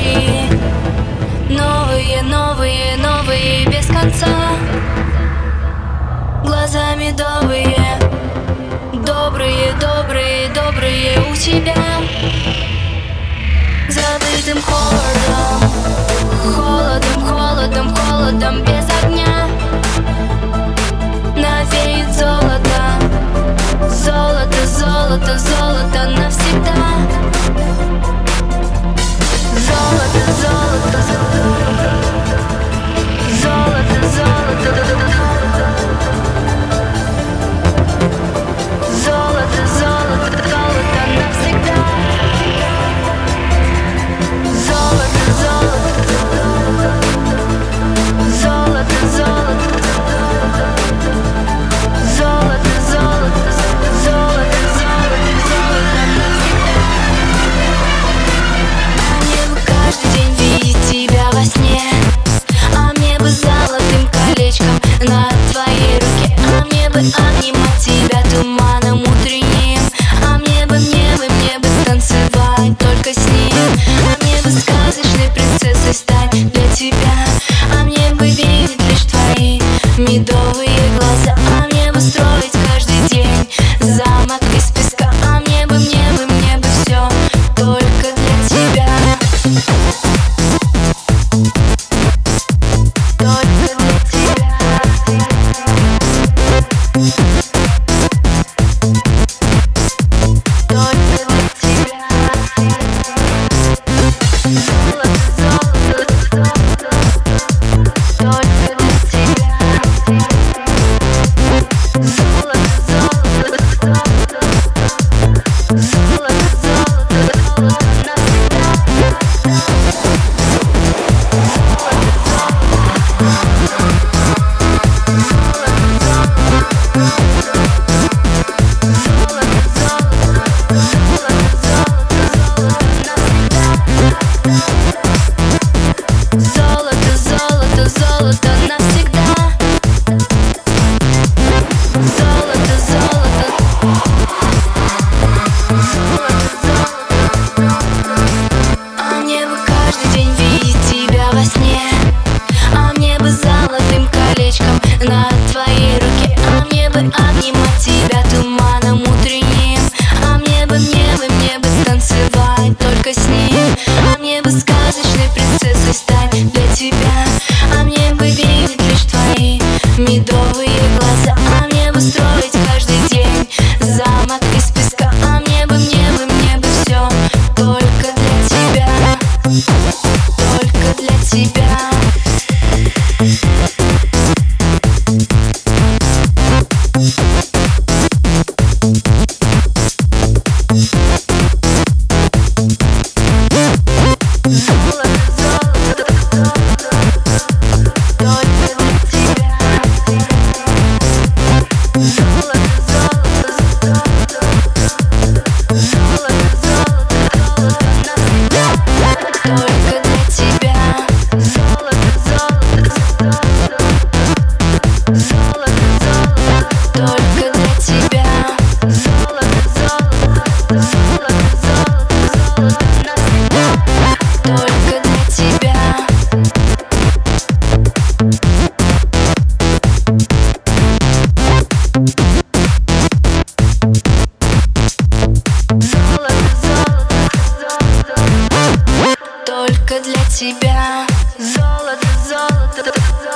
твои. Новые, новые, новые без конца. Глаза медовые, добрые, добрые, добрые у тебя. Забытым холодом, холодом, холодом, холодом без огня. Навеет золото, золото, золото, золото навсегда. Золото, золото, золото, золото, золото, золото, золото навсегда. Золото, золото, золото, золото, золото, золото, золото, золото навсегда. Мне бы каждый день видеть тебя во сне, а мне бы золотым колечком на твоей руке, а мне бы обнимать тебя туманом утренним, а мне бы станцевать только с ним, а мне бы сказочной принцессой стать для тебя, а мне бы видеть лишь твои медовые глаза, а мне бы строить каждый день замок из песка, а мне бы все только для тебя. Только для тебя. Только для тебя. Золото, золото, только для тебя. Золото, золото, золото, золото навсегда. Золото, золото, золото навсегда. Золото, золото, а мне бы каждый день видеть тебя во сне, а мне бы золотым колечком на твоей руке, а мне бы обнимать тебя туманом утренним, а мне бы станцевать только с ним, а мне бы сказочной принцессой стать для тебя, а мне бы видеть лишь твои медовые глаза, а мне бы строить каждый день замок из песка, а мне бы все только для тебя. Только для тебя. Только для тебя. Золото, золото,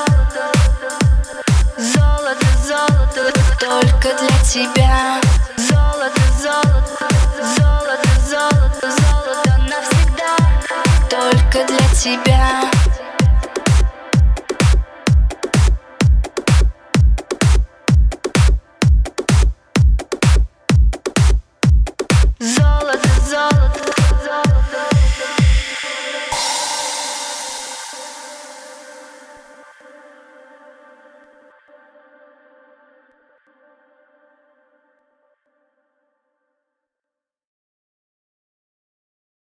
золото, золото, только для тебя. Золото, золото, золото, золото, золото навсегда. Только для тебя.